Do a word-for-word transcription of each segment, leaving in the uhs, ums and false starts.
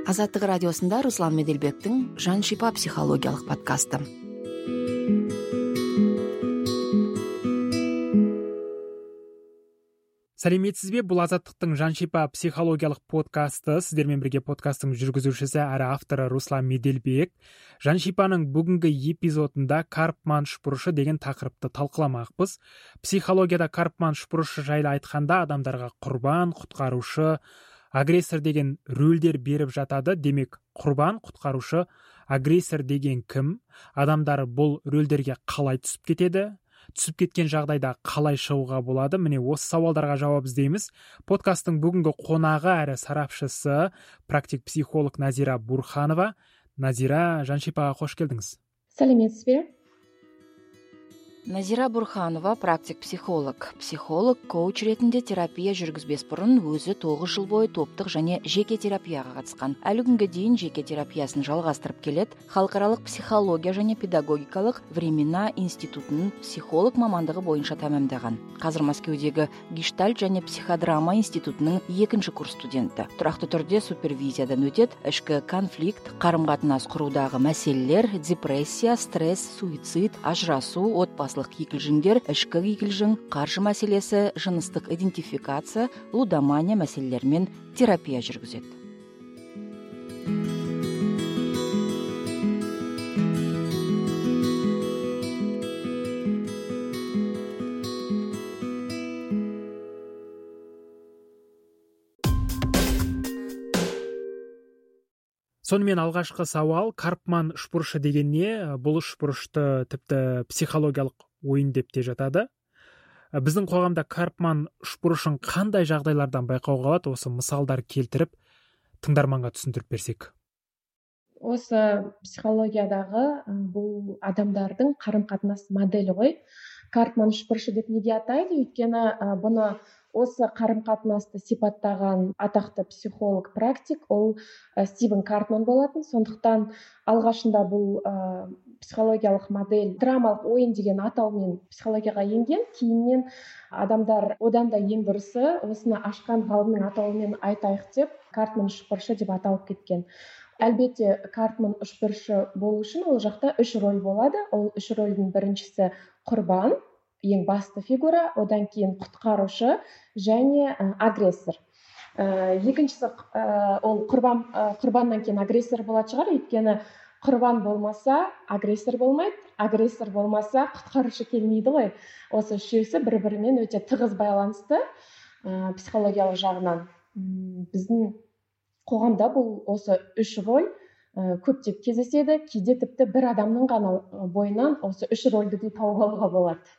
Азаттық радиосында Руслан Меделбектің Жан шипа психологиялық подкасты. Сәлеметсіз бе? Бұл Азаттықтың Жан шипа психологиялық подкасты. Сіздермен бірге подкасттың жүргізушісі әрі авторы Руслан Меделбек. Жан шипаның бүгінгі эпизодында Карпман үшбұрышы деген тақырыпты талқыламақпыз. Психологияда Карпман үшбұрышы жайлы айтқанда адамдарға құрбан, құтқарушы, агрессор деген рөлдер беріп жатады. Демек, құрбан, құтқарушы, агрессор деген кім? Адамдар бұл рөлдерге қалай түсіп кетеді? Түсіп кеткен жағдайда қалай шығуға болады? Міне осы сауалдарға жауап іздейміз. Подкасттың бүгінгі қонағы әрі сарапшысы практик психолог Назира Бурханова. Назира, Жан шипаға қош келдіңіз. Сәлеметсіз бе? Назира Бурханова практик психолог. Психолог, коуч ретінде терапия жүргізбес бұрын өзі тоғыз жыл бойы топтық және жеке терапияға қатысқан. Әлі күнге дейін жеке терапиясын жалғастырып келеді. Халықаралық психология және педагогикалық времена институтының психолог мамандығы бойынша тәмамдаған. Қазір Мәскеудегі Гештальт және психодрама институтының екінші курс студенті. Тұрақты түрде супервизиядан өтеді. Ішкі конфликт, қарым-қатынас құрудағы мәселелер, депрессия, стресс, суицид, ажырасу, отбасылық кикілжіңдер, ішкі кикілжің, қаржы мәселесі, жыныстық идентификация, лудомания мәселелерімен терапия жүргізеді. Сонымен алғашқы сауал, Карпман үшбұрышы деген не? Бұл үшбұрышты тіпті психологиялық ойын деп те жатады. Біздің қоғамда Карпман үшбұрышын қандай жағдайлардан байқауға болады? Осы мысалдар келтіріп, тыңдарманға түсіндіріп берсек. Осы психологиядағы бұл адамдардың қарым-қатынас моделі ғой. Карпман үшбұрышы деп неге атайды? Өйткені бұны осы қарым-қатынасты сипаттаған атақты психолог практик ол Стивен Карпман болатын. Сондықтан алғашында бұл ә, психологиялық модель драмалық ойын деген атаумен психологияға енген. Кейіннен адамдар одан да ең дұрысы осыны ашқан ғалымның атауымен айтайық деп Карпман үшбұрышы деп аталып кеткен. Әлбетте, Карпман үшбұрышы болу үшін ол жақта үш рөл болады. Ол үш рөлдің біріншісі құрбан, ең басты фигура, одан кейін құтқарушы және ә, агрессор. Ә, екіншісі ә, ол құрбан, ә, құрбаннан кейін агрессор болады шығар, өйткені құрбан болмаса агрессор болмайды, агрессор болмаса құтқарушы келмейді ғой. Осы үшеуісі бір-бірімен өте тығыз байланысты ә, психологиялық жағынан. Біздің қоғамда бұл осы үш рөл ә, көптеп кездеседі, кейде тіпті бір адамның ғана бойынан осы үш рөлді де тауып алуға болады.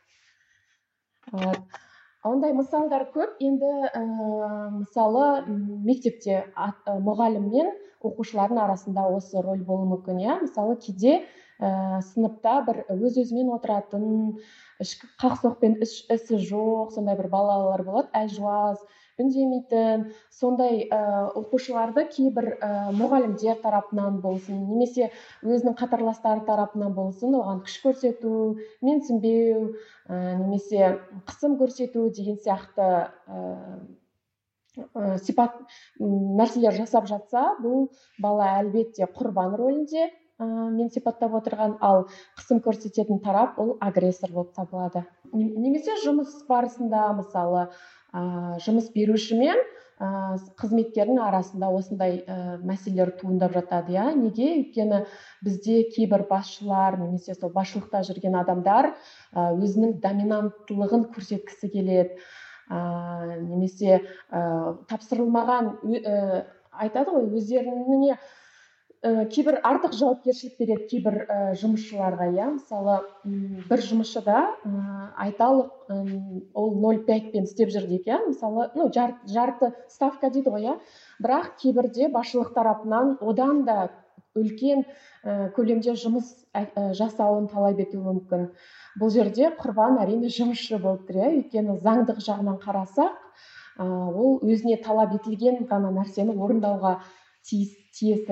Ондай мысалдар көп. Енді ә, мысалы мектепте ә, мұғалім мен оқушылардың арасында осы рөл болуы мүмкін. Я? Мысалы кейде ә, сыныпта бір өз-өзімен отыратын, қақ-соқпен ісі жоқ, сондай бір балалар болады, әлжуаз, үндемейтін. Сондай ә, оқушыларды кейбір ә, мұғалімдер тарапынан болсын, немесе өзінің қатарластары тарапынан болсын, оған күш көрсету, менсінбеу, ә, немесе қысым көрсету деген сияқты ә, ә, сипат нәрселер жасап жатса, бұл бала әлбетте құрбан рөлінде ә, мен сипаттап отырған, ал қысым көрсететін тарап ол агрессор болып табылады. Немесе жұмыс барысында мысалы ә, жұмыс беруші мен ә, қызметкердің арасында осындай ә, мәселелер туындап жатады. Я? Неге? Өйткені бізде кейбір басшылар немесе сол басшылықта жүрген адамдар ә, өзінің доминанттылығын көрсеткісі келеді. Ә, немесе ә, тапсырылмаған ә, айтады ғой, өздеріне ә, кейбір артық жауапкершілік береді кейбір ә, жұмысшыларға. Я? Мысалы бір жұмысшыда ә, айталық ә, ол нөл пять пен істеп жүр дейік. Мысалы ну, жар, жарты ставка дейді ғой. Я? Бірақ кейбірде басшылық тарапынан одан да үлкен ә, көлемде жұмыс ә, жасауын талап етуі мүмкін. Бұл жерде құрбан әрине жұмысшы болып тұр. Өйткені заңдық жағынан қарасақ, ә, ол өзіне талап етілген ғана нәрсені орындауға тиіс, тиесілі.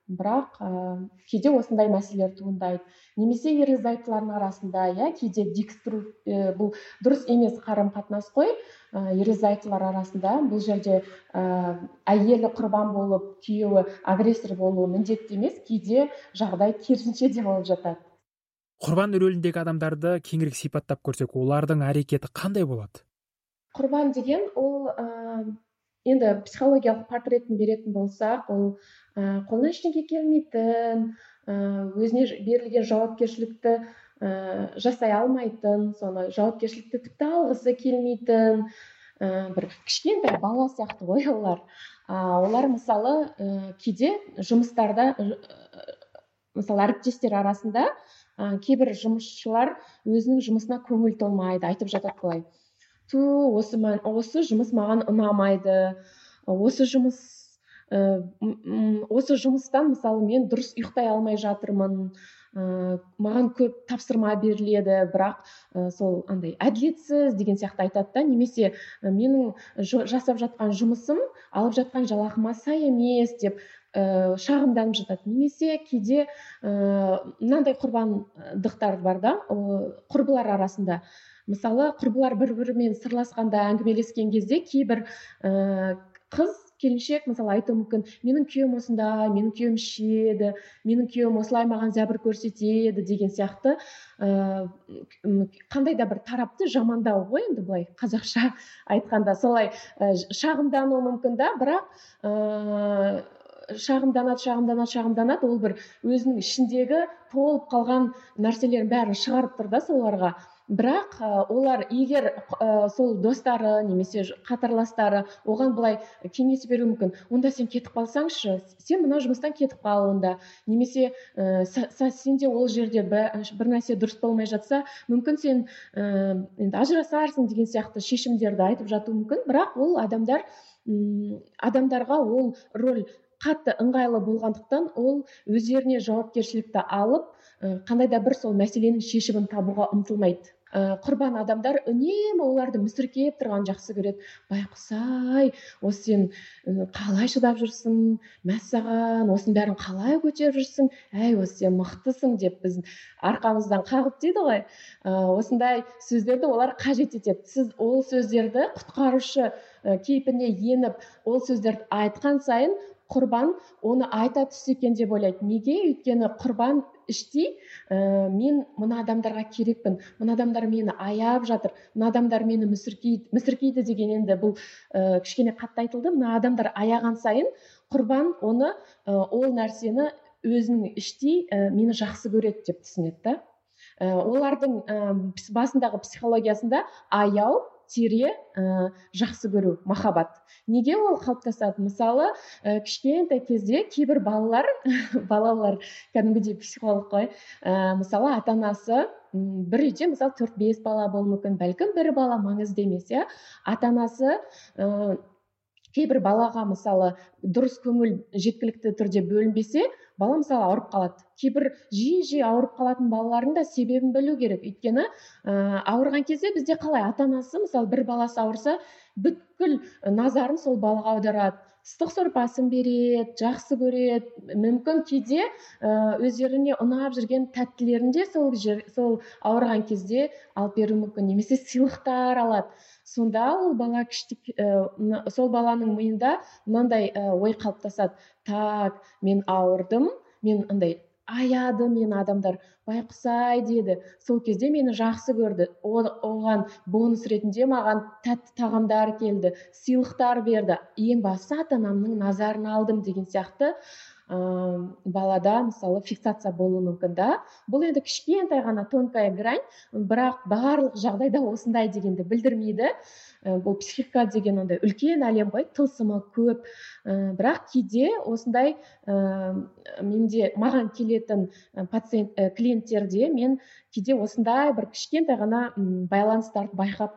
бірақ ә, кейде осындай мәселелер туындайды. Немесе ерлі зайыптылардың арасында, иә, кейде дикстру ә, бұл дұрыс емес қарым қатынас қой. ә, ерлі зайыптылар арасында бұл жерде ә, әйелі құрбан болып, күйеуі агрессор болуы міндетті емес, кейде жағдай керісінше де болып жатады. Құрбан рөліндегі адамдарды кеңірек сипаттап көрсек, олардың әрекеті қандай болады? Құрбан деген ол ә, енді психологиялық портретін беретін болсақ, ол ә, қолынан ештеңе келмейтін, ә, өзіне берілген жауапкершілікті ә, жасай алмайтын, соны жауапкершілікті тіпті алғысы келмейтін, ә, бір кішкентай бала сияқты ғой олар. ә, олар мысалы ә, кейде жұмыстарда, ә, мысалы әріптестер арасында ә, кейбір жұмысшылар өзінің жұмысына көңіл толмайды, айтып жатады былай: ту, осы, осы жұмыс маған ұнамайды, осы жұмыс ә, осы жұмыстан мысалы мен дұрыс ұйықтай алмай жатырмын, ә, маған көп тапсырма беріледі, бірақ ә, сол андай әділетсіз деген сияқты айтады да. Немесе менің жасап жатқан жұмысым алып жатқан жалақыма сай емес деп ә, шағымданып жатады. Немесе кейде ә, мынандай құрбандықтар бар да, құрбылар арасында. Мысалы, құрбылар бір-бірімен сырласқанда, әңгімелескен кезде кейбір ә, қыз, келіншек мысалы айтуы мүмкін: менің күйеуім осындай, менің күйеуім ішеді, менің күйеуім осылай маған зәбір көрсетеді деген сияқты ә, қандай да бір тарапты жамандау ғой, енді былай қазақша айтқанда солай ә, шағымдануы мүмкін да, бірақ ә, шағымданады, шағымданады, шағымданады, ол бір өзінің ішіндегі толып қалған нәрселерін бәрін шығарып тұр да соларға. Бірақ ә, олар егер ә, сол достары немесе қатарластары оған былай кеңес беруі мүмкін: онда сен кетіп қалсаңшы, сен мына жұмыстан кетіп қал онда, немесе ә, сен де ол жерде бір нәрсе дұрыс болмай жатса, мүмкін сен ә, енді ажырасарсың деген сияқты шешімдерді айтып жатуы мүмкін. Бірақ ол адамдар м, адамдарға ол роль қатты ыңғайлы болғандықтан ол өздеріне жауапкершілікті алып, ә, қандай да бір сол мәселенің шешімін табуға ұмтылмайды. Ә, құрбан адамдар үнемі оларды мүсіркеп тұрған жақсы көреді: байқұс-ай, осы сен қалай шыдап жүрсің, мәссаған, осының бәрін қалай көтеріп жүрсің, әй, осы сен мықтысың деп біз арқамыздан қағып дейді ғой. Ә, осындай сөздерді олар қажет етеді. Сіз ол сөздерді құтқарушы ә, кейпіне еніп, ол сөздерді айтқан сайын құрбан оны айта түссе екен деп ойлайды. Неге? Өйткені құрбан іштей ә, мен мына адамдарға керекпін, мына адамдар мені аяп жатыр, мына адамдар мені мүсіркейді. Мүсіркейді деген енді бұл ә, кішкене қатты айтылды. Мына адамдар аяған сайын құрбан оны ә, ол нәрсені өзінің іштей ә, мені жақсы көреді деп түсінеді да. Ә, олардың ә, басындағы психологиясында аяу тире ә, жақсы көру, махаббат. Неге ол қалыптасады? Мысалы, ә, кішкентай кезде кейбір балалар, балалар кәдімгідей психолог қой, ә, мысалы ата-анасы бір үйде мысалы төрт-бес бала болуы мүмкін, бәлкім бір бала, маңызды емес, иә. Ата-анасы ә, кейбір балаға мысалы дұрыс көңіл жеткілікті түрде бөлінбесе, бала мысалы ауырып қалады. Кейбір жиі-жиі ауырып қалатын балалардың да себебін білу керек. Өйткені ә, ауырған кезде бізде қалай ата-анасы мысалы бір баласы ауырса, бүткіл назарын сол балаға аударады. Ыстық сорпасын береді, жақсы көреді. Мүмкін кейде ә, өздеріне ұнап жүрген тәттілерін де сол, сол ауырған кезде алып беруі мүмкін. Немесе сыйлықтар алады. Сонда ол бала кішік, ә, сол баланың миында мынандай ә, ой қалыптасады: так, мен ауырдым, мен андай аяды мені адамдар, байқұс-ай деді, сол кезде мені жақсы көрді, оған бонус ретінде маған тәтті тағамдар келді, сыйлықтар берді, ең бастысы ата-анамның назарын алдым деген сияқты ә, балада мысалы фиксация болуы мүмкін да. Бұл енді кішкентай ғана тонкая грань, бірақ барлық жағдайда осындай дегенді білдірмейді. Ә, бұл психика деген ондай үлкен әлем ғой, тылсымы көп. Ә, бірақ кейде осындай ә, менде маған келетін пациент ә, клиенттерде мен кейде осындай бір кішкентай ғана байланыстарды байқап қалам.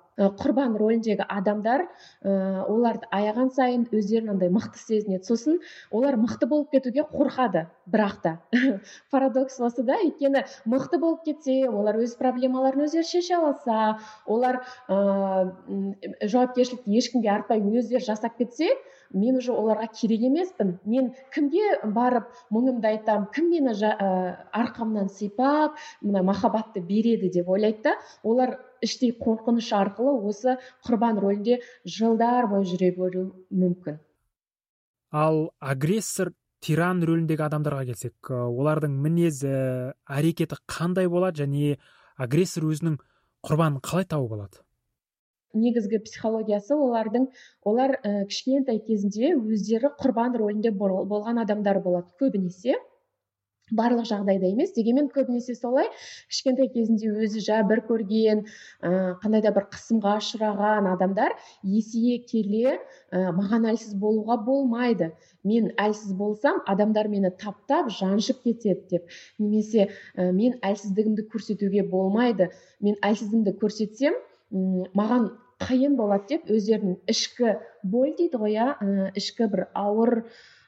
құрбан рөліндегі адамдар ә, оларды аяған сайын өздерін андай мықты сезінеді, сосын олар мықты болып кетуге қорқады. Бірақ та парадокс осы да, өйткені мықты болып кетсе, олар өз проблемаларын өздері шеше алса, олар ә, жауапкершілікті ешкімге артпай өздері жасап кетсе, мен уже оларға керек емеспін. Мен кімге барып мұңымды айтам, кім мені ә, арқамнан сипап, мына махаббатты береді деп ойлайды да, олар іштей қорқыныш арқылы осы құрбан рөлінде жылдар бойы жүре беруі мүмкін. Ал агрессор, тиран рөліндегі адамдарға келсек, олардың мінезі, әрекеті қандай болады және агрессор өзінің құрбанын қалай тауып алады? Негізгі психологиясы олардың, олар ә, кішкентай кезінде өздері құрбан рөлінде болған адамдар болады. Көбінесе, барлық жағдайда емес, дегенмен көбінесе солай, кішкентай кезінде өзі жәбір көрген, ә, қандай да бір қысымға ұшыраған адамдар есейе келе ә, маған әлсіз болуға болмайды. Мен әлсіз болсам, адамдар мені таптап, жаншып кетеді деп. Немесе ә, мен әлсіздігімді көрсетуге болмайды. Мен әлсіздігімді көрсетсем, маған қиын болады деп өздерінің ішкі боль дейді ғой, ә, ішкі бір ауыр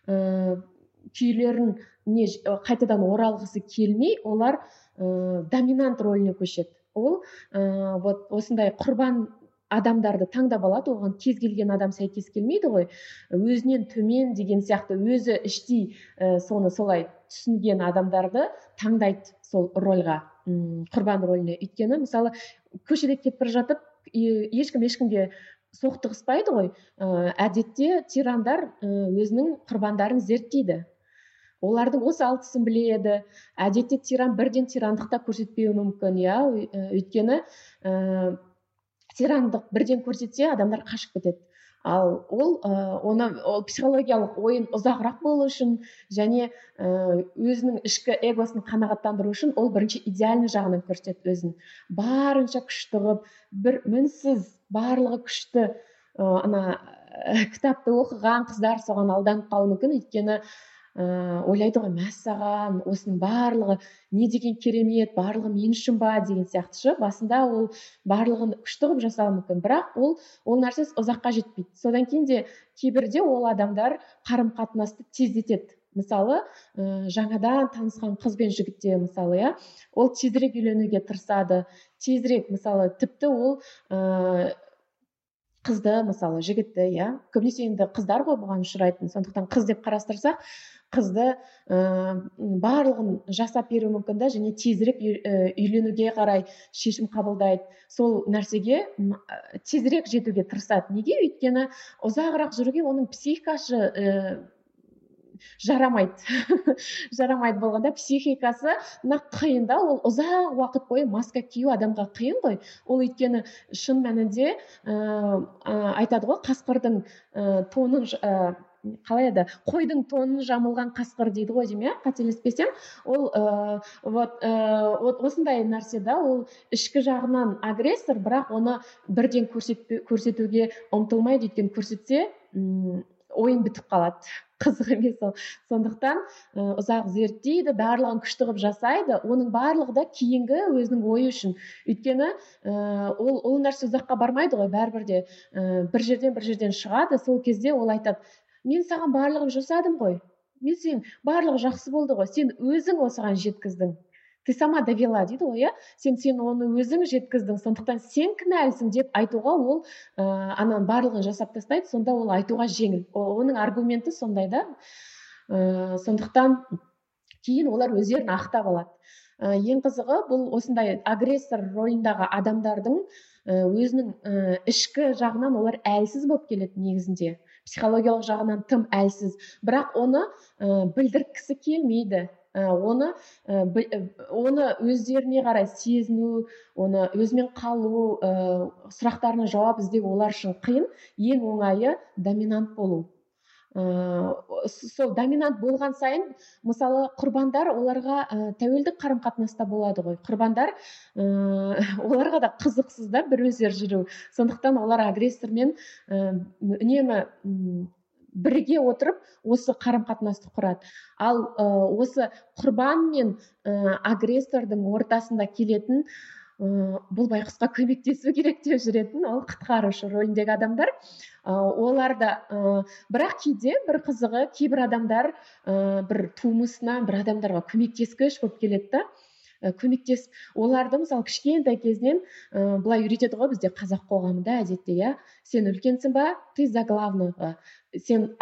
ә, күйлерін не қайтадан оралғысы келмей, олар ә, доминант рөліне көшеді. Ол ә, вот осындай құрбан адамдарды таңдап алады, оған кез келген адам сәйкес келмейді ғой. Өзінен төмен деген сияқты өзі іштей ә, соны солай түсінген адамдарды таңдайды сол рольға, құрбан рөліне. Өйткені мысалы көшеде кетіп бара жатып, ешкім ешкімге соқтығыспайды ғой. Ә, әдетте тирандар ә, өзінің құрбандарын зерттейді. Олардың осы алтысын біледі. Әдетте тиран бірден тирандықта көрсетпеуі мүмкін, иә. Өйткені ә, тирандық бірден көрсетсе, адамдар қашып кетеді. Ал ол ә, оны ол психологиялық ойын ұзағырақ болу үшін және ә, өзінің ішкі эгосын қанағаттандыру үшін ол бірінші идеальный жағынан көрсетеді өзін. Барынша күшті қылып, бір мінсіз барлығы күшті ә, ана ә, кітапты оқыған қыздар соған алданып қалуы мүмкін. Өйткені Ә, ойлайды ғой, мәссаған, осының барлығы не деген керемет, барлығы мен үшін ба деген сияқтышы. Басында ол барлығын күшті қылып жасауы мүмкін, бірақ ол ол нәрсе ұзаққа жетпейді. Содан кейін де кейбірде ол адамдар қарым-қатынасты тездетеді. Мысалы, ә, жаңадан танысқан қыз бен жігітте, мысалы, иә, ол тезірек үйленуге тырысады, тезірек, мысалы, тіпті ол ә, қызды, мысалы, жігітті, иә, көбінесе енді қыздар ғой бұған ұшырайтын, сондықтан қыз деп қарастырсақ, қызды ә, барлығын жасап беру мүмкін да, және тезірек үйленуге қарай шешім қабылдайды. Сол нәрсеге тезірек жетуге тырысады. Неге? Өйткені ұзағырақ жүруге оның психикасы ә, жарамайды. жарамайды болғанда психикасы қиын да, ол ұзақ уақыт бойы маска кию адамға қиын ғой. Ол өйткені шын мәнінде ә, айтады ғой, қасқырдың ә, тонын ә, қалай еді, қойдың тонын жамылған қасқыр дейді ғой, деймін, қателеспесем. Ол ә, вот, ә, вот осындай нәрсе да, ол ішкі жағынан агрессор, бірақ оны бірден көрсетуге ұмтылмайды. Өйткені көрсетсе ойын бітіп қалады. Қызық емес ол. Сондықтан ә, ұзақ зерттейді, барлығын күшті қылып жасайды. Оның барлығы да кейінгі өзінің ойы үшін. Өйткені ә, ол, ол нәрсе ұзаққа бармайды ғой, бәрібір де ә, бір жерден бір жерден шығады. Сол кезде ол айтады, мен саған барлығын жасадым ғой, мен сен барлығы жақсы болды ғой, сен өзің осыған жеткіздің. Ты сама довела дейді ғой, иә? Сен сен оны өзің жеткіздің, сондықтан сен кінәлісің деп айтуға ол ә, ананың барлығын жасап тастайды, сонда ол айтуға жеңіл. Оның аргументі сондай да. Ә, сондықтан кейін олар өздерін ақтап алады. Ә, ең қызығы бұл осындай агрессор ролындағы адамдардың ә, өзінің ә, ішкі жағынан олар әлсіз болып келеді негізінде. Психологиялық жағынан тым әлсіз, бірақ оны ә, білдіргісі келмейді. Оны, оны өздеріне қарай сезіну, оны өзімен қалу, сұрақтарына жауап іздеу олар үшін қиын. Ең оңайы доминант болу. Сол доминант болған сайын, мысалы, құрбандар оларға тәуелдік қарым-қатынаста болады ғой. Құрбандар оларға да қызықсыз да бір өздері жүру. Сондықтан олар агрессормен үнемі бірге отырып осы қарым-қатынасты құрады. Ал ә, осы құрбан мен ә, агрессордың ортасында келетін бұл байқұсқа көмектесу керек деп жүретін ол құтқарушы рөліндегі адамдар. Олар да бірақ кейде бір қызығы кейбір адамдар бір тумысынан бір адамдарға көмектескіш болып келеді да, көмектес оларды мысалы кішкентай кезінен ә, былай үйретеді ғой бізде қазақ қоғамында әдетте, иә, сен үлкенсің ба, ты за главного, сен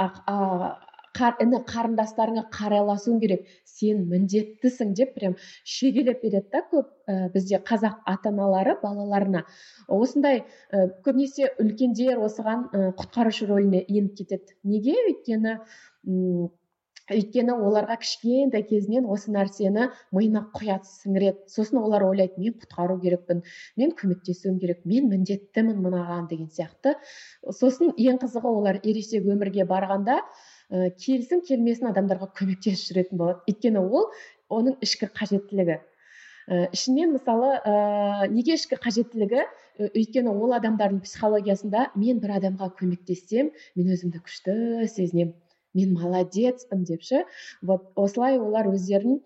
іні қарындастарыңа қарайласуың керек, сен міндеттісің деп прям шегелеп береді да көп ә, бізде қазақ ата-аналары балаларына. Осындай ә, көбінесе үлкендер осыған ә, құтқарушы рөліне еніп кетеді. Неге? Өйткені м өйткені оларға кішкентай кезінен осы нәрсені миына құяды, сіңіреді. Сосын олар ойлайды, мен құтқару керекпін, мен көмектесуім керек, мен міндеттімін мынаған деген сияқты. Сосын ең қызығы олар ересек өмірге барғанда ә, келсін келмесін адамдарға көмектесіп жүретін болады. Өйткені ол оның ішкі қажеттілігі. Ә, ішінен мысалы ә, неге ішкі қажеттілігі? Өйткені ол адамдардың психологиясында мен бір адамға көмектессем, мен өзімді күшті сезінемін, мен молодецпін депші. Вот осылай олар өздерін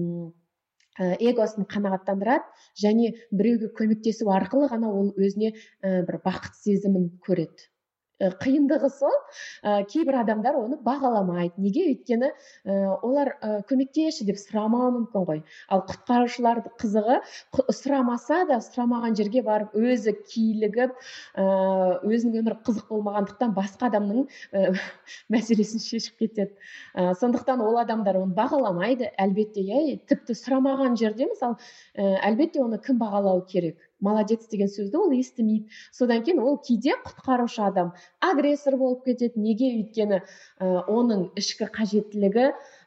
эгосын қанағаттандырады және біреуге көмектесу арқылы ғана ол өзіне бір бақыт сезімін көреді. Қиындығы сол, ә, кейбір адамдар оны бағаламайды. Неге? Өйткені ә, олар ә, көмектесші деп сұрамауы мүмкін ғой. Ал құтқарушылар қызығы сұрамаса да сұрамаған жерге барып өзі килігіп, ә, өзінің өмірі қызық болмағандықтан басқа адамның ә, мәселесін шешіп кетеді. Ә, сондықтан ол адамдар оны бағаламайды. Әлбетте, иә, тіпті сұрамаған жерде мысалы, ә, әлбетте оны кім бағалау керек? Молодец деген сөзді ол естімейді. Содан кейін ол кейде құтқарушы адам агрессор болып кетеді. Неге? Өйткені ә, оның ішкі қажеттілігі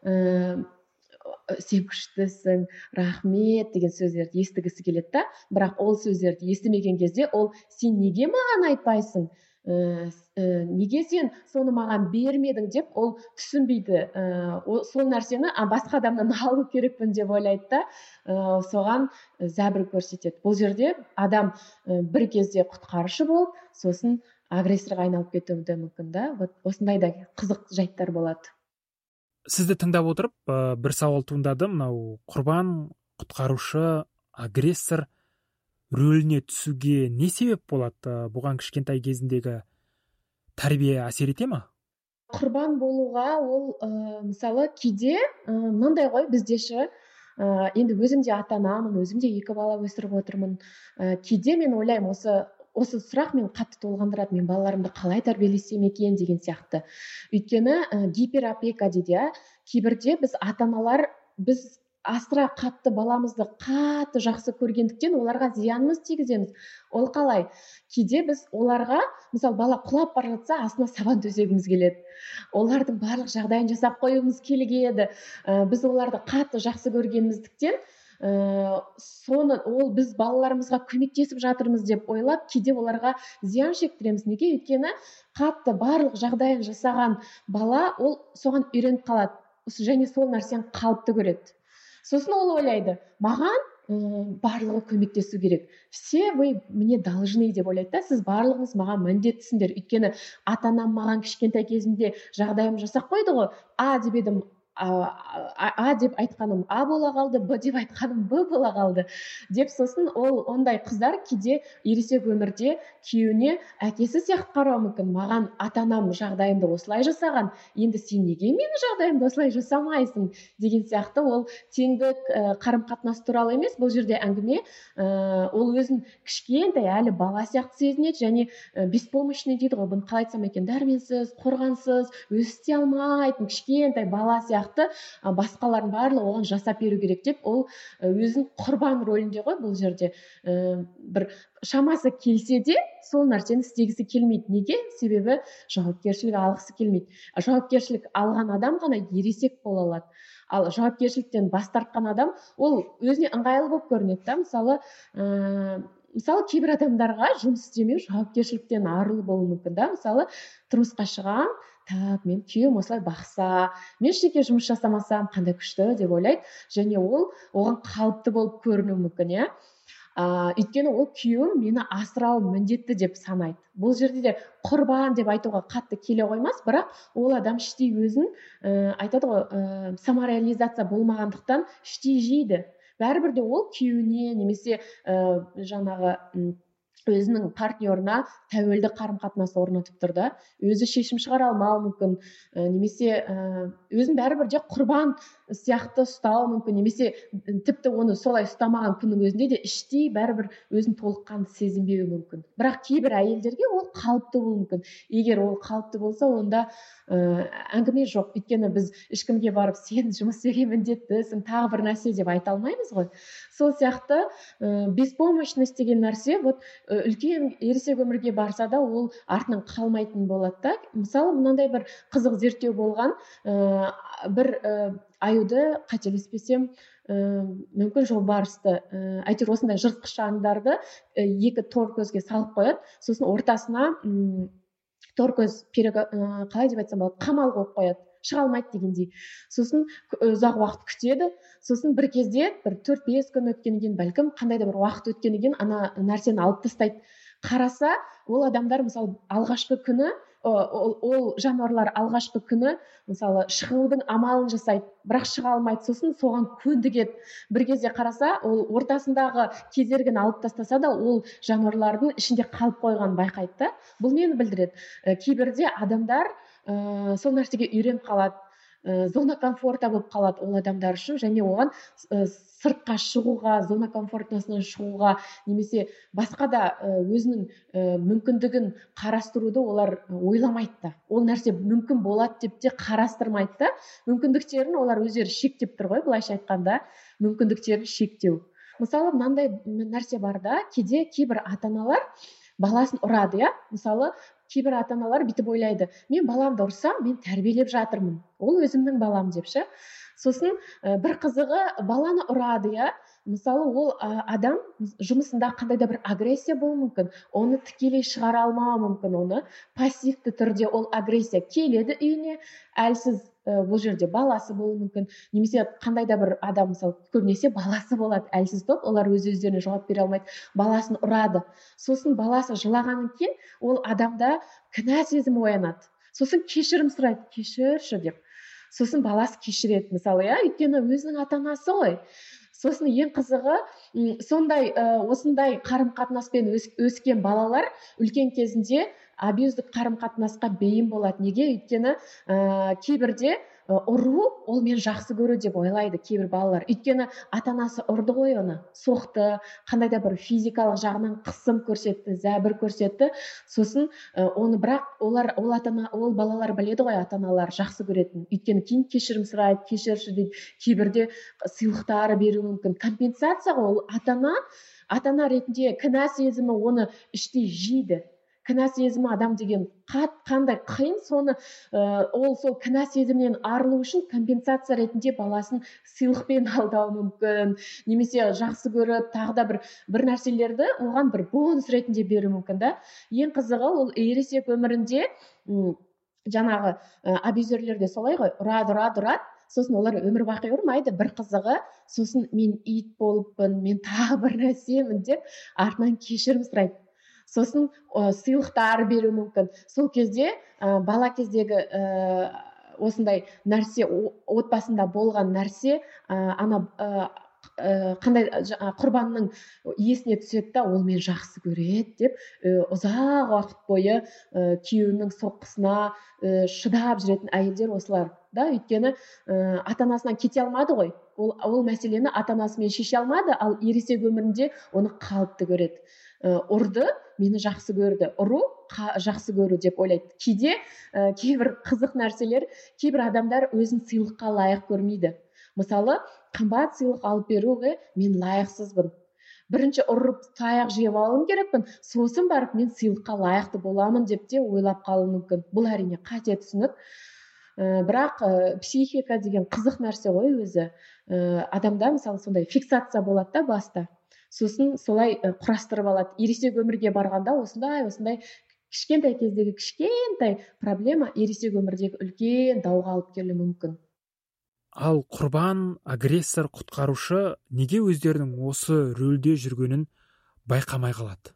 ә, сен күштісің, рахмет деген сөздерді естігісі келеді да, бірақ ол сөздерді естімеген кезде ол сен неге маған айтпайсың? Ә, ә, неге сен соны маған бермедің деп ол түсінбейді. Ә, сол нәрсені басқа адамнан алу керекпін деп ойлайды да, ә, соған зәбір көрсетеді. Бұл жерде адам ә, бір кезде құтқарушы болып, сосын агрессорға айналып кетуі де мүмкін да. Вот осындай да қызық жайттар болады. Сізді тыңдап отырып, ә, бір сауал туындады. Мынау құрбан, құтқарушы, агрессор рөліне түсуге не себеп болады? Бұған кішкентай кезіндегі тәрбие әсер ете ме? Құрбан болуға ол ә, мысалы кейде мынандай ғой, біздеші ә, енді өзім де ата-анамын, өзім де екі бала өсіріп отырмын. Ә, кейде мен ойлаймын, осы осы сұрақ мен қатты толғандырады, мен балаларымды қалай тәрбиелесем екен деген сияқты. Өйткені ә, гиперопека дейді, кейбірде біз ата-аналар біз асыра қатты баламызды қатты жақсы көргендіктен оларға зиянымыз тигіземіз. Ол қалай? Кейде біз оларға, мысалы бала құлап бара жатса, астына сабан төсегіміз келеді. Олардың барлық жағдайын жасап қоюымыз келеді. Ә, біз оларды қатты жақсы көргеніміздіктен ә, соны ол біз балаларымызға көмектесіп жатырмыз деп ойлап, кейде оларға зиян шектіреміз. Неге? Өйткені қатты барлық жағдайын жасаған бала ол соған үйреніп қалады және сол нәрсені қалыпты көреді. Сосын ол ойлайды, маған ә, барлығы көмектесу керек. Все вы мне должны деп ойлайды да, сіз барлығыңыз маған міндеттісіңдер. Өйткені ата-анам маған кішкентай кезімде жағдайым жасап қойды ғой. А деп едім, А, а, а деп айтқаным А бола қалды, Б деп айтқаным Б бола қалды деп. Сосын ол ондай қыздар кейде ересек өмірде күйеуіне әкесі сияқты қарауы мүмкін. Маған ата-анам жағдайымды осылай жасаған, енді сен неге менің жағдайымды осылай жасамайсың деген сияқты. Ол теңдік ә, қарым-қатынас туралы емес, бұл жерде әңгіме ә, ол өзін кішкентай әлі бала сияқты сезінеді және ә, беспомощный дейді ғой, бұны қалай айтсам екен, дәрменсіз, қорғансыз, өзі істей алмайтын кішкентай бала сияқты басқалардың барлығы оған жасап беру керек деп ол өзін құрбан рөлінде ғой. Бұл жерде ә, бір шамасы келсе де сол нәрсені істегісі келмейді. Неге? Себебі жауапкершілік алғысы келмейді. Жауапкершілік алған адам ғана ересек бола алады. Ал жауапкершіліктен бас тартқан адам ол өзіне ыңғайлы болып көрінеді да. Мысалы ә, мысалы кейбір адамдарға жұмыс істемеу жауапкершіліктен арылу болуы мүмкін да. Мысалы тұрмысқа шығам, так, мен күйеуім осылай бақса, мен жеке жұмыс жасамасам қандай күшті деп ойлайды және ол оған қалыпты болып көрінуі мүмкін, иә. Өйткені ол күйеуім мені асырау міндетті деп санайды. Бұл жерде де құрбан деп айтуға қатты келе қоймас, бірақ ол адам іштей өзін ә, айтады ғой, ә, самореализация болмағандықтан іштей жейді. бәрібір де ол күйеуіне немесе ә, жаңағы өзінің партнерына тәуелді қарым қатынас орнатып тұр да, өзі шешім шығара алмауы мүмкін, ә, немесе ә, өзін бәрібір де құрбан сияқты ұстауы мүмкін, немесе тіпті оны солай ұстамаған күннің өзінде де іштей бәрібір өзін толыққанды сезінбеуі мүмкін. Бірақ кейбір әйелдерге ол қалыпты болуы мүмкін. Егер ол қалыпты болса, онда ә, әңгіме жоқ. Өйткені біз ешкімге барып сен жұмыс істеуге міндеттісің, тағы бір нәрсе деп айта алмаймыз ғой. Сол сияқты ә, беспомощность деген нәрсе вот үлкен ересек өмірге барса да ол артынан қалмайтын болады да. Мысалы мынандай бір қызық зерттеу болған, ә, бір ә, аюды қателеспесем ә, мүмкін жолбарысты, ә, әйтеуір осындай жыртқыш аңдарды ә, екі тор көзге салып қояды, сосын ортасына м, тор көз перега, ә, қалай деп айтсам болады, қамал қойып қояды, шыға алмайды дегендей. Сосын ұзақ уақыт күтеді. Сосын бір кезде бір төрт бес күн өткеннен кейін, бәлкім қандай да бір уақыт өткеннен кейін ана нәрсені алып тастайды. Қараса, ол адамдар мысалы алғашқы күні, ол, ол жануарлар алғашқы күні мысалы шығудың амалын жасайды, бірақ шыға алмайды. Сосын соған көндігеді. Bir кезде қараса, ол ортасындағы кедергіні алып тастаса да, ол жануарлардың ішінде қалып қойғанын байқайды да. Бұл нені білдіреді? Кейбірде адамдар ә, сол нәрсеге үйреніп қалады, ә, зона комфорта болып қалады ол адамдар үшін, және оған ә, сыртқа шығуға, зона комфортасынан шығуға, немесе басқа да ә, өзінің ә, мүмкіндігін қарастыруды олар ойламайды да. Ол нәрсе мүмкін болады деп те қарастырмайды да. Мүмкіндіктерін олар өздері шектеп тұр ғой, былайша айтқанда, мүмкіндіктерін шектеу. Мысалы мынандай нәрсе бар да, кейде кейбір ата-аналар баласын ұрады, я? Мысалы кейбір ата-аналар бүйтіп ойлайды, мен баламды ұрсам, мен тәрбиелеп жатырмын, ол өзімнің балам деп ше. Сосын бір қызығы баланы ұрады, я? Мысалы ол адам жұмысында қандай да бір агрессия болуы мүмкін, оны тікелей шығара алмауы мүмкін, оны пассивті түрде ол агрессия келеді үйіне, әлсіз бұл жерде баласы болуы мүмкін, немесе қандай да бір адам, мысалы көбінесе баласы болады, әлсіз топ, олар өз-өздеріне жауап бере алмайды, баласын ұрады. Сосын баласы жылағаннан кейін ол адамда кінә сезімі оянады. Сосын кешірім сұрайды, кешірші деп. Сосын баласы кешіреді, мысалы, я, өйткені өзінің ата-анасы ғой. Сосын ең қызығы, сондай осындай қарым-қатынаспен өскен балалар үлкен кезінде абьюздік қарым-қатынасқа бейім болады. Неге? Өйткені ә, кейбірде ұру ол мен жақсы көру деп ойлайды кейбір балалар. Өйткені ата-анасы ұрды ғой оны, соқты, қандай да бір физикалық жағынан қысым көрсетті, зәбір көрсетті. Сосын ә, оны бірақ олар ол ата-ана, ол балалар біледі ғой ата-аналар жақсы көретін. Өйткені кейін кешірім сұрайды, кешірші дейді. Кейбірде сыйлықтары беруі мүмкін. Компенсация ғой, ол ата-ана, ата-ана ретінде кінә сезімі оны іштей жейді. Кінә сезімі адам деген қат, қандай қиын, соны ә, ол сол кінә сезімнен арылу үшін компенсация ретінде баласын сыйлықпен алдауы мүмкін, немесе жақсы көріп тағы да бір бір нәрселерді оған бір бонус ретінде беруі мүмкін да. Ең қызығы ол ересек өмірінде м, жаңағы ә, абьюзерлерде солай ғой, ұрады, ұрады, ұрады. Сосын олар өмір бақи ұрмайды. Бір қызығы, сосын мен ит болыппын, мен тағы бір нәрсемін деп артынан кешірім сұрайды. Сосын ә, сыйлықтар беру мүмкін. Сол кезде ә, бала кездегі ә, осындай нәрсе, отбасында болған нәрсе ә, ана ә, қандай ә, құрбанның есіне түседі да, ол мен жақсы көреді деп ә, ұзақ уақыт бойы ә, күйеуінің соққысына ә, шыдап жүретін әйелдер осылар да. Өйткені ә, ата-анасынан кете алмады ғой. Ол, ол мәселені ата-анасымен шеше алмады, ал ересек өмірінде оны қалыпты көреді. Ұрды, мені жақсы көрді, ұру жақсы көру деп ойлайды. Кейде ә, кейбір қызық нәрселер, кейбір адамдар өзін сыйлыққа лайық көрмейді. Мысалы, қымбат сыйлық алып беруге мен лайықсызбын. Бірінші ұрып таяқ жеп алуым керекпін, сосын барып мен сыйлыққа лайықты боламын деп те ойлап қалуы мүмкін. Бұл әрине қате түсінік. Ә, бірақ ә, психика деген қызық нәрсе ғой өзі. Ә, адамда мысалы сондай фиксация болады да баста. Сосын солай құрастырып алады. Ересек өмірге барғанда осындай, осындай кішкентай кездегі кішкентай проблема ересек өмірдегі үлкен дауға алып келуі мүмкін. Ал құрбан, агрессор, құтқарушы неге өздерінің осы рөлде жүргенін байқамай қалады?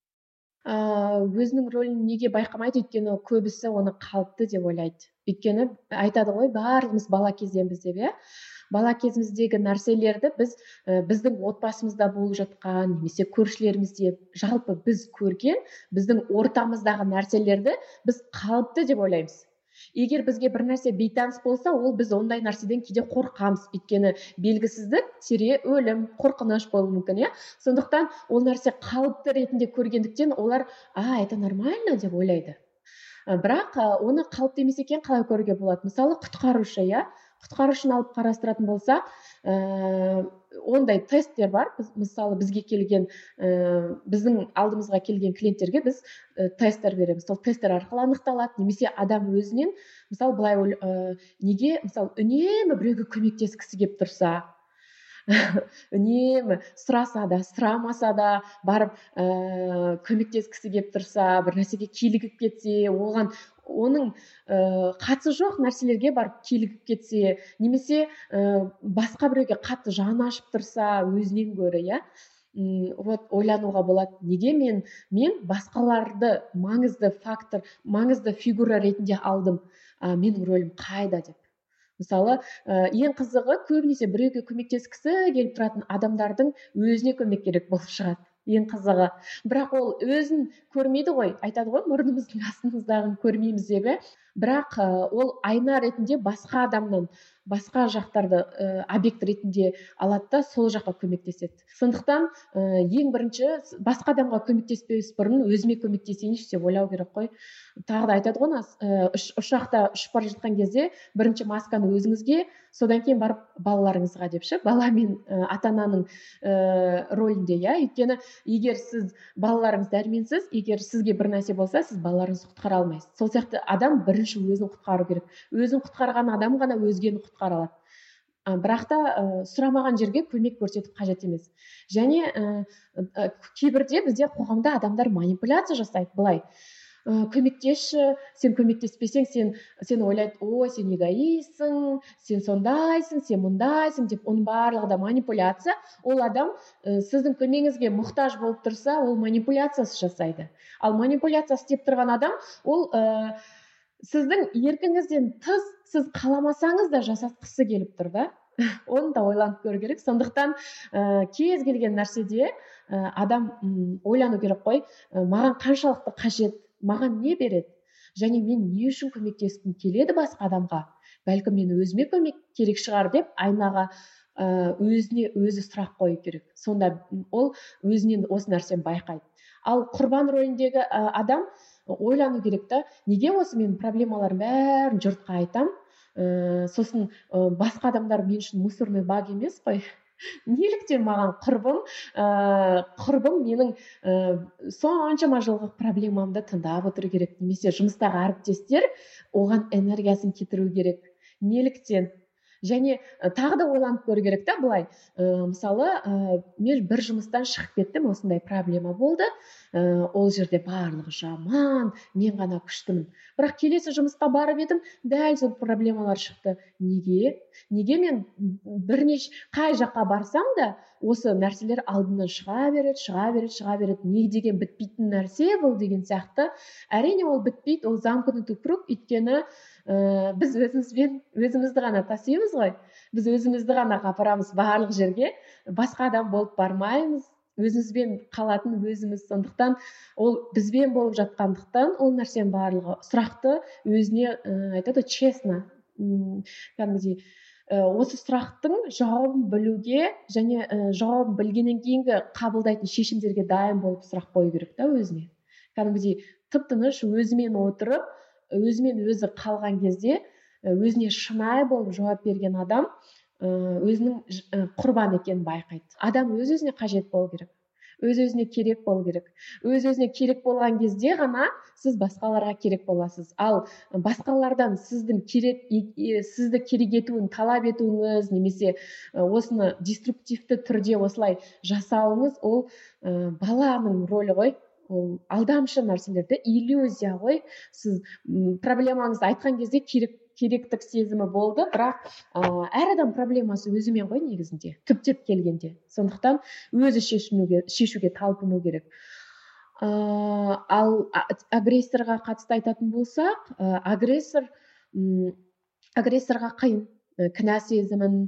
Ә, өзінің рөлін неге байқамайды? Өйткені көбісі оны қалыпты деп ойлайды. Өйткені айтады ғой, барлығымыз бала кезденбіз деп, иә. бала кезіміздегі нәрселерді біз ә, біздің отбасымызда болып жатқан немесе көршілерімізде жалпы біз көрген біздің ортамыздағы нәрселерді біз қалыпты деп ойлаймыз. Егер бізге бір нәрсе бейтаныс болса, ол біз ондай нәрседен кейде қорқамыз. Өйткені белгісіздік, тере өлім, қорқыныш болуы мүмкін, иә. Сондықтан ол нәрсе қалыпты ретінде көргендіктен олар, а, это нормально деп ойлайды. Бірақ оны қалыпты емес екен қалай көруге болады? Мысалы, құтқарушы, иә. Құтқарушыны алып қарастыратын болса, ә, ондай тесттер бар. Біз, мысалы, бізге келген, ә, біздің алдымызға келген клиенттерге біз ә, тесттер береміз. Сол тесттер арқылы анықталады. Немесе адам өзінен, мысалы, былай ә, неге, мысалы, үнемі біреуге көмектескісі келіп тұрса, үнемі сұраса да, сұрамаса да, барып ә, көмектескісі келіп тұрса, бір нәрсеге килігіп кетсе, оған оның ә, қатысы жоқ нәрселерге барып килігіп кетсе, немесе ә, басқа біреуге қатты жаны ашып тұрса, өзінен гөрі, иә, вот ойлануға болады, неге мен мен басқаларды маңызды фактор, маңызды фигура ретінде алдым, а менің рөлім қайда деп. Мысалы, ең қызығы көбінесе біреуге көмектескісі келіп тұратын адамдардың өзіне көмек керек болып шығады. Ең қызығы. Бірақ ол өзін көрмейді ғой, айтады ғой, мұрнымыздың астымыздағын көрмейміз деп. Бірақ ол айна ретінде басқа адамнан, басқа жақтарды ә, объект ретінде алады да сол жаққа көмектеседі. Сондықтан ә, ең бірінші басқа адамға көмектеспес бұрын өзіме көмектесейінші деп ойлау керек қой. Тағы да айтады ғой, ә, ұшақта ұшып бара жатқан кезде бірінші масканы өзіңізге, содан кейін барып балаларыңызға депші. Бала мен ә, ата-ананың ә, рөлінде, иә. Өйткені егер сіз балаларыңыз дәрменсіз, егер сізге бір нәрсе болса, сіз балаларыңызды құтқара алмайсыз. Сол сияқты адам бірінші өзін құтқару керек. Өзін құтқарған адам ғана өзгені құтқара алады. А, бірақ та ә, сұрамаған жерге көмек көрсетіп қажет емес. Және ә, ә, кейбірде бізде қоғамда адамдар манипуляция жасайды былай. Ә, көмектесші, сен көмектеспесең, сен сен ойлайды, ой, сен эгоистсің, сен сондайсың, сен мұндайсың деп, оның барлығы да манипуляция. Ол адам ә, сіздің көмегіңізге мұқтаж болып тұрса, ол манипуляциясы жасайды. Ал манипуляция істеп тұрған адам, ол ә, сіздің еркіңізден тыс, сіз қаламасаңыз да жасатқысы келіп тұр да. Оны да ойланып көру керек. Сондықтан ә, кез келген нәрседе ә, адам м, ойлану керек қой, ә, маған қаншалықты қажет, маған не береді, және мен не үшін көмектескім келеді басқа адамға, бәлкім мен өзіме көмек керек шығар деп айнаға ә, өзіне өзі сұрақ қою керек. Сонда ол өзінен осы нәрсені байқайды. Ал құрбан рөліндегі ә, адам ойлану керек та, неге осы мен проблемаларым бәрін жұртқа айтам, ә, сосын ә, басқа адамдар мен үшін мусорный бак емес қой. Неліктен маған құрбым, ә, құрбым менің ә, соншама жылғы проблемамды тыңдап отыру керек, немесе жұмыстағы әріптестер оған энергиясын кетіру керек. Неліктен? Және ә, тағы да ойланып көру керек та, былай. Ә, мысалы, ә, мен бір жұмыстан шығып кеттім, осындай проблема болды. Ә, ол жерде барлығы жаман, мен ғана күштімін. Бірақ келесі жұмысқа барып едім, дәл сол проблемалар шықты. Неге? Неге мен бірнеше қай жаққа барсам да осы нәрселер алдымнан шыға береді, шыға береді, шыға береді. Не деген бітпейтін нәрсе бұл деген сияқты. Әрине ол бітпейді, ол замкнутый круг, өйткені ә, біз өзімізбен өзімізді ғана тасимыз ғой. Біз өзімізді ғана апарамыз барлық жерге, басқа адам болып бармаймыз. Өзімізбен қалатын өзіміз. Сондықтан ол бізбен болып жатқандықтан ол нәрсенің барлығы сұрақты өзіне ә, айтады, честно, кәдімгідей осы сұрақтың жауабын білуге және ә, жауабын білгеннен кейінгі қабылдайтын шешімдерге дайын болып сұрақ қою керек та өзіне. Кәдімгідей тып-тыныш өзімен отырып, өзімен өзі қалған кезде өзіне шынайы болып жауап берген адам өзінің құрбан екенін байқайды. Адам өз-өзіне қажет болу керек. Өз-өзіне керек болу керек. Өз-өзіне керек болған кезде ғана сіз басқаларға керек боласыз. Ал басқалардан сіздің керек, сізді керек етуін талап етуіңіз, немесе осыны деструктивті түрде осылай жасауыңыз, ол ә, баланың рөлі ғой. Ол алдамшы нәрселерді, иллюзия ғой. Сіз проблемаңызды айтқан кезде керек керектік сезімі болды, бірақ ә, әр адам проблемасы өзімен ғой негізінде, түптеп келгенде. Сондықтан өзі шешінуге, шешуге талпыну керек. Ә, ал агрессорға қатысты айтатын болсақ, ә, агрессор м, агрессорға қиын. кінә сезімін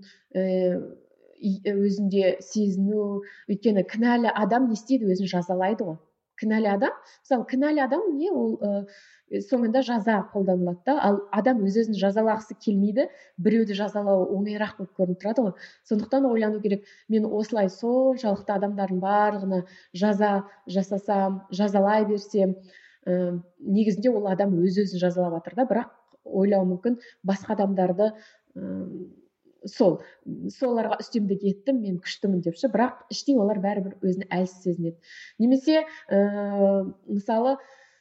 өзінде сезіну. Өйткені кінәлі адам не істейді, өзін жазалайды ғой. Кінәлі адам, мысалы кінәлі адам не ол соңында жаза қолданылады да, ал адам өз өзін жазалағысы келмейді, біреуді жазалау оңайырақ болып көрініп тұрады ғой. Сондықтан ойлану керек, мен осылай соншалықты адамдардың барлығына жаза жасасам, жазалай берсем, ә, негізінде ол адам өз өзін жазалап жатыр да, бірақ ойлау мүмкін басқа адамдарды ә, сол соларға үстемдік еттім, мен күштімін депші, бірақ іштей олар бәрібір өзін әлсіз сезінеді. Немесе ә, мысалы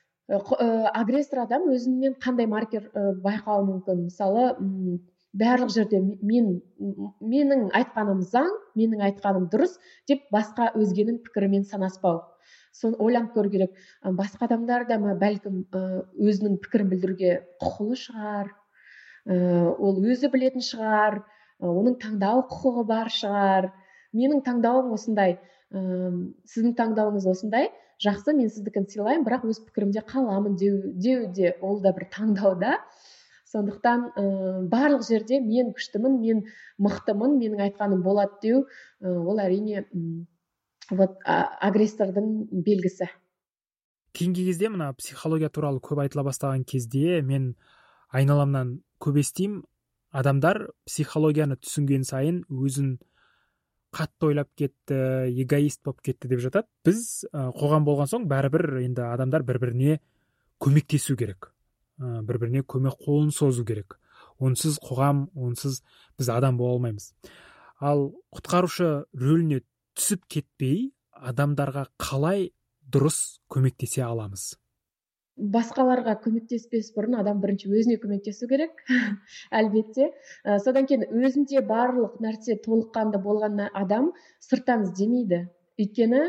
агрессор адам өзінен қандай маркер байқауы мүмкін. Мысалы барлық жерде мен менің айтқаным заң, менің айтқаным дұрыс деп басқа өзгенің пікірімен санаспау. Соны ойланып көру керек. Басқа адамдар да бәлкім өзінің пікірін білдіруге құқылы шығар, ол өзі білетін шығар, оның таңдау құқығы бар шығар. Менің таңдауым осындай, сіздің таңдауыңыз осындай, жақсы, мен сіздікін сыйлаймын, бірақ өз пікірімде қаламын деу, деу де ол да бір таңдау да. Сондықтан ә, барлық жерде мен күштімін, мен мықтымын, менің айтқаным болады деу, ә, ол әрине вот агрессордың белгісі. Кейінгі кезде мына психология туралы көп айтыла бастаған кезде мен айналамнан көп естимін, адамдар психологияны түсінген сайын өзін қатты ойлап кетті, эгоист болып кетті деп жатады. Біз ә, қоғам болған соң бәрібір енді адамдар бір-біріне көмектесу керек. Ә, бір-біріне көмек қолын созу керек. Онсыз қоғам, онсыз біз адам бола алмаймыз. Ал құтқарушы рөліне түсіп кетпей, адамдарға қалай дұрыс көмектесе аламыз? Басқаларға көмектеспес бұрын адам бірінші өзіне көмектесу керек. Әлбетте. Содан кейін өзінде барлық нәрсе толыққанды болған адам сырттан іздемейді. Өйткені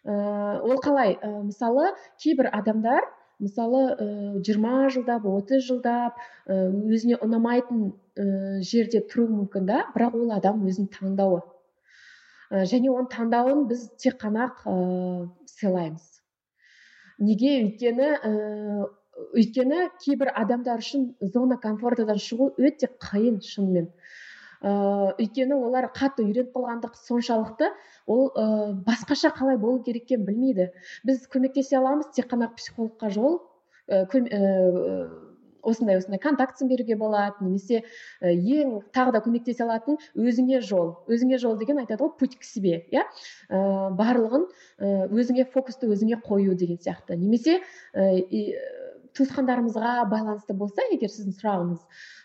ол қалай? Мысалы, кейбір адамдар, мысалы, жиырма жылдап, отыз жылдап өзіне ұнамайтын жерде тұру мүмкін да, бірақ ол адам өзінің таңдауы. Және оның таңдауын біз тек қана сыйлаймыз. Неге? Өйткені ә, өйткені кейбір адамдар үшін зона комфортадан шығу өте қиын шынымен. Ә, өйткені олар қатты үйреніп қалғандық соншалықты, ол ә, басқаша қалай болу кереккен білмейді. Біз көмектесе аламыз тек қана психологқа жол, ә, көм, ә, осындай осындай контактсын беруге болады, немесе ә, ең тағы да көмектесе алатын өзіңе жол. Өзіңе жол деген айтады ғой, путь к себе, иә? Ә, барлығын ә, өзіңе фокусты өзіңе қою деген сияқты. Немесе ә, туысқандарымызға байланысты болса, егер сіздің сұрағыңыз,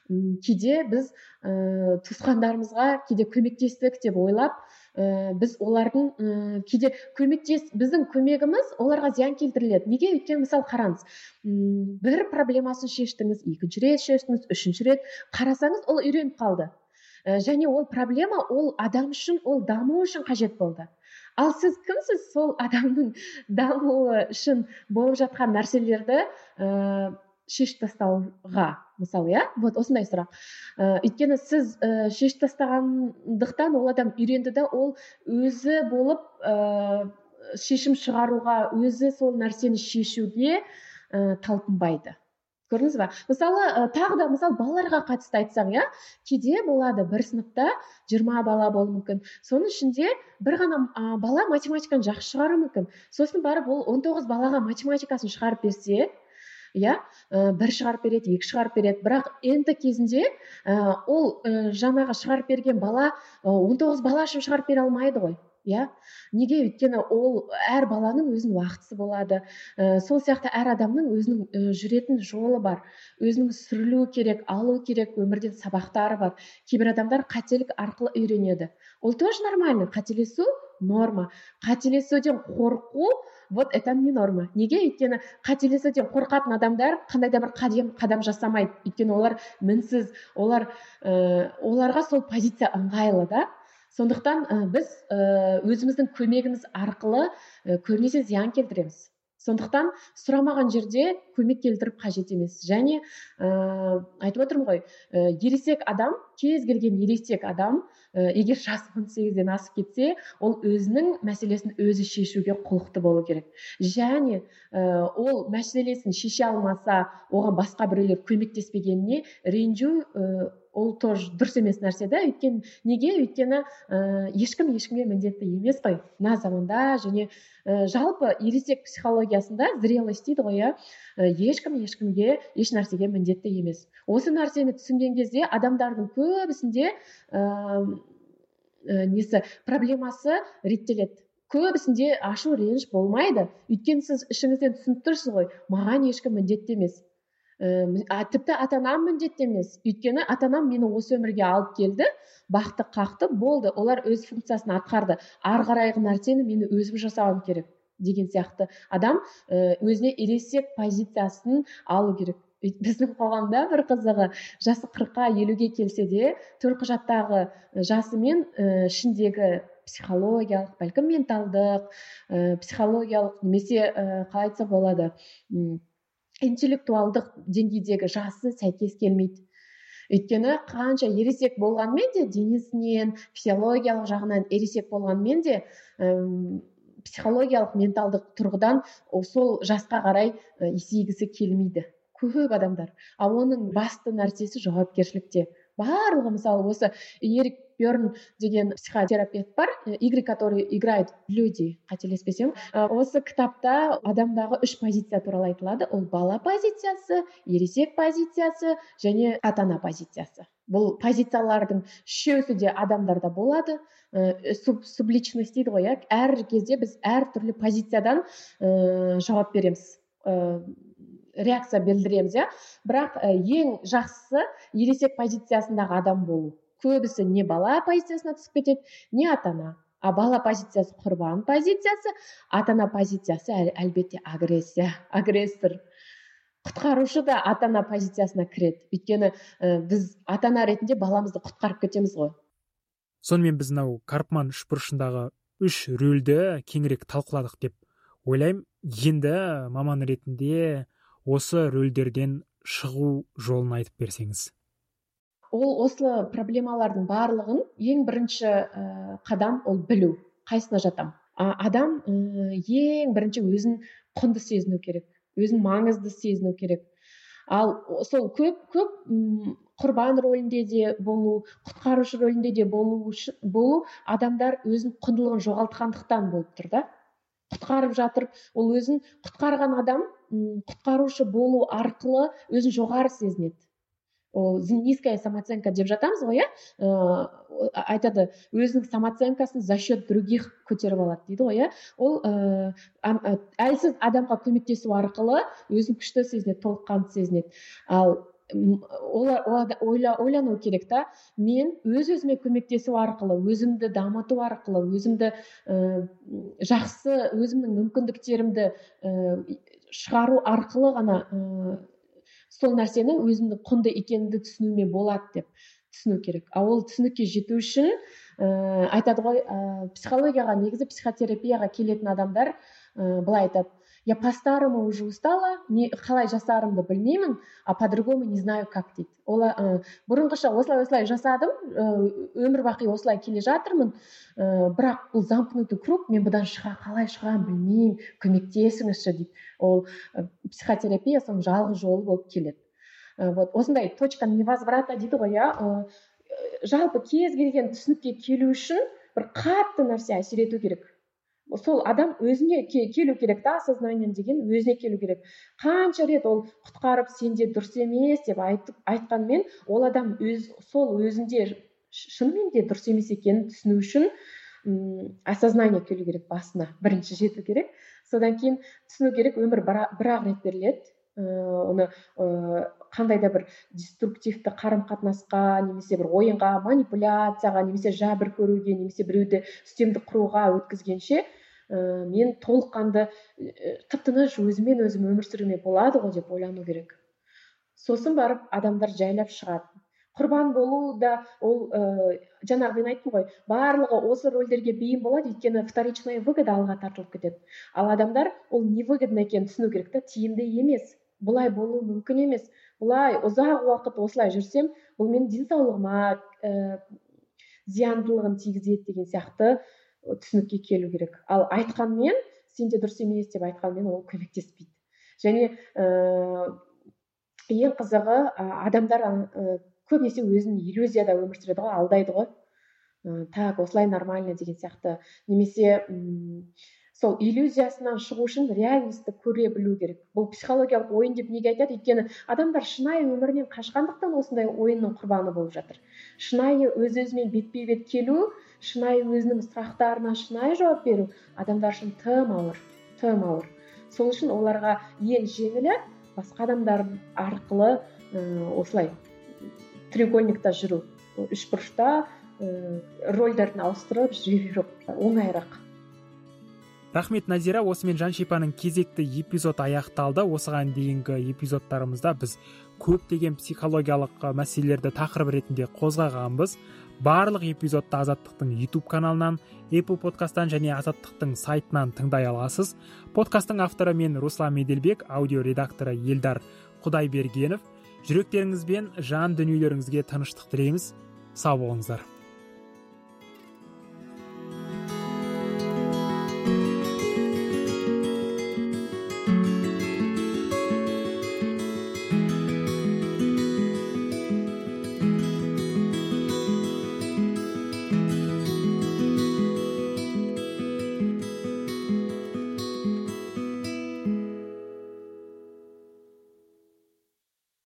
кейде біз ә, туысқандарымызға кейде көмектестік деп ойлап, ә, біз олардың ә, кейде көмектес, біздің көмегіміз оларға зиян келтіріледі. Неге? Өйткені мысалы қараңыз, бір проблемасын шештіңіз, екінші рет шештіңіз, үшінші рет қарасаңыз, ол үйреніп қалды. Ә, және ол проблема ол адам үшін, ол даму үшін қажет болды. Ал сіз кімсіз сол адамның дамуы үшін болып жатқан нәрселерді ә, шешіп тастауға, мысалы, иә? Вот осындай сұрақ. Ә, өйткені сіз ә, шешіп тастағандықтан ол адам үйренді да, ол өзі болып ә, шешім шығаруға, өзі сол нәрсені шешуге ә, талпынбайды. Көрдіңіз ба? Мысалы, ә, тағы да мысалы балаларға қатысты айтсақ, иә, кейде болады бір сыныпта жиырма бала болуы мүмкін. Соның ішінде бір ғана ә, бала математиканы жақсы шығаруы мүмкін. Сосын барып ол он тоғыз балаға математикасын шығарып берсе, иә, бір шығарып береді, екі шығарып береді, бірақ енді кезінде ә, ол ә, жаңағы шығарып берген бала он тоғыз бала үшін шығарып бере алмайды ғой. Иә, неге? Өйткені ол әр баланың өзінің уақытысы болады. Ә, сол сияқты әр адамның өзінің ә, жүретін жолы бар. Өзінің сүрілу керек, алу керек, өмірден сабақтары бар. Кейбір адамдар қателік арқылы үйренеді. Ол тоже нормально. Қателесу норма. Қателесуден қорқу, вот это не норма. Неге? Өйткені қателесуден қорқатын адамдар қандай да бір қадам, қадам жасамайды. Өйткені олар мінсіз, олар, ә, оларға сол позиция ыңғайлы да. Сондықтан ә, біз ә, өзіміздің көмегіміз арқылы ә, көбінесе зиян келтіреміз. Сондықтан сұрамаған жерде көмек келтіріп қажет емес. Және ә, айтып отырмын ғой, ә, ересек адам, кез келген ересек адам, ә, егер жасы он сегізден асып кетсе, ол өзінің мәселесін өзі шешуге құлықты болу керек. Және ә, ол мәселесін шеше алмаса, оған басқа біреулер көмектеспегеніне ренжу ә, ол тоже дұрыс емес нәрсе да. Өйткені неге? Өйткені ә, ешкім ешкімге міндетті емес қой мына заманда. Және ә, жалпы ересек психологиясында зрелость дейді ғой, иә, ешкім ешкімге еш нәрсеге міндетті емес. Осы нәрсені түсінген кезде адамдардың көбісінде ә, ә, несі проблемасы реттеледі. Көбісінде ашу реніш болмайды. Өйткені сіз ішіңізден түсініп тұрсыз ғой, маған ешкім міндетті емес. Ә, тіпті ата-анам міндетті емес. Өйткені ата-анам мені осы өмірге алып келді, бақты қақты, болды. Олар өз функциясын атқарды. Ары қарайғы нәрсені мені өзім жасауым керек деген сияқты. Адам өзіне ересек позициясын алу керек. Біздің қоғамда бір қызығы, жасы қырыққа елуге келсе де, төлқұжаттағы жасы мен ішіндегі психологиялық, бәлкім менталдық, ә, психологиялық немесе ә, қалай айтса болады, интеллектуалдық деңгейдегі жасы сәйкес келмейді. Өйткені қанша ересек болғанмен де, денесінен, физиологиялық жағынан ересек болғанмен де, ә, психологиялық, менталдық тұрғыдан сол жасқа қарай ә, есейгісі келмейді. Көп адамдар. А оның басты нәрсесі жауапкершілікте. Барлығы, мысалы, осы Эрик Берн деген психотерапевт бар, игры, которые играют люди, қателеспесем. Осы кітапта адамдағы үш позиция туралы айтылады. Ол бала позициясы, ересек позициясы және ата-ана позициясы. Бұл позициялардың үшеуі де адамдарда болады. Суб, субличность дейді ғой, әр кезде біз әр түрлі позициядан ә, жауап береміз, ә, реакция білдіреміз, иә. Бірақ ең жақсысы ересек позициясындағы адам болу. Көбісі не бала позициясына түсіп кетеді, не ата-ана. А бала позициясы құрбан позициясы, ата-ана позициясы әл, әлбетте агрессия, агрессор. Құтқарушы да ата-ана позициясына кіреді. Өйткені ә, біз ата-ана ретінде баламызды құтқарып кетеміз ғой. Сонымен біз мынау Карпман үшбұрышындағы үш рөлді кеңірек талқыладық деп ойлаймын. Енді маман ретінде осы рөлдерден шығу жолын айтып берсеңіз. Ол осы проблемалардың барлығын ең бірінші ә, қадам ол білу, қайсына жатам. А, адам ә, ең бірінші өзін құнды сезіну керек, өзін маңызды сезіну керек. Ал сол көп көп м, құрбан рөлінде де болу, құтқарушы рөлінде де болу, болу адамдар өзін құндылығын жоғалтқандықтан болып тұр да. Құтқарып жатыр, ол өзін құтқарған адам м, құтқарушы болу арқылы өзін жоғары сезінеді. Ол низкая самооценка деп жатамыз ғой, иә, айтады, өзінің самооценкасын за счет других көтеріп алады дейді ғой, иә. Ол ә, әлсіз адамға көмектесу арқылы өзін күшті сезінеді, толыққанды сезінеді. Ал олар ойлану керек та, мен өз өзіме көмектесу арқылы, өзімді дамыту арқылы, өзімді ә, жақсы, өзімнің мүмкіндіктерімді ә, шығару арқылы ғана ә, сол нәрсені өзімнің құнды екенімді түсінуіме болады деп түсіну керек. А ол түсінікке жету үшін ә, айтады ғой, ә, психологияға, негізі психотерапияға келетін адамдар ә, былай айтады: я по-старому уже устала, не, қалай жасарымды білмеймін, а по-другому не знаю как дейді. Ол ә, бұрынғыша осылай осылай жасадым, ә, өмір бақи осылай келе жатырмын, ә, бірақ бұл замкнутый круг, мен бұдан шыға қалай шығамын білмеймін, көмектесіңізші дейді. Ол ә, психотерапия соның жалғыз жолы болып келеді. Ә, вот осындай точка невозврата дейді ғой, иә. Ә, жалпы кез келген түсінікке келу үшін бір қатты нәрсе әсер ету керек. Сол адам өзіне келу керек та, осознанием деген өзіне келу керек. Қанша рет ол құтқарып сенде дұрыс емес деп айтып айтқанмен, ол адам өз сол өзінде шынымен де дұрыс емес екенін түсіну үшін м, осознание келу керек, басына бірінші жету керек. Содан кейін түсіну керек, өмір бір-ақ рет беріледі. Оны қандай да бір деструктивті қарым-қатынасқа, немесе бір ойынға, манипуляцияға, немесе жәбір көруге, немесе біреуді үстемдік құруға өткізгенше мен толыққанды тып-тыныш өзімен өзім өмір сүруіме болады ғой деп ойлану керек. Сосын барып адамдар жайлап шығады. Құрбан болу да ол ә, жаңағы мен айттым ғой, барлығы осы рөлдерге бейім болады, өйткені вторичная выгода алға тартылып кетеді. Ал адамдар ол невыгодно екенін түсіну керек та, тиімді емес, бұлай болу мүмкін емес, бұлай ұзақ уақыт осылай жүрсем, бұл менің денсаулығыма ә, зияндылығын тигізеді деген сияқты түсінікке келу керек. Ал айтқанмен, сенде дұрыс емес деп айтқанмен ол көмектеспейді. Және ә, ең қызығы адамдар көбінесе өзін иллюзияда өмір сүреді ғой, алдайды ғой. Так, осылай нормально деген сияқты. Немесе сол иллюзиясынан шығу үшін реальностьті көре білу керек. Бұл психологиялық ойын деп неге айтады? Өйткені адамдар шынайы өмірінен қашқандықтан осындай ойынның құрбаны болып жатыр. Шынайы өз-өзімен бетпе-бет келу, шынайы өзінің сұрақтарына шынайы жауап беру адамдар үшін тым ауыр, тым ауыр. Сол үшін оларға ең жеңілі басқа адамдар арқылы осылай треугольникта жүру, үшбұрышта рөлдерін ауыстырып жүре беру оңайырақ. Рахмет, Назира. Осымен Жаншипаның кезекті эпизод аяқталды. Осыған дейінгі эпизодтарымызда біз көптеген психологиялық мәселелерді тақырып ретінде қозғағанбыз. Барлық эпизодты Азаттықтың YouTube каналынан, Apple подкасттан және Азаттықтың сайтынан тыңдай аласыз. Подкасттың авторы мен Руслан Меделбек, аудио редакторы Елдар Құдайбергенов. Жүректеріңіз бен жан дүниелеріңізге тыныштық тілейміз. Сау болыңыздар.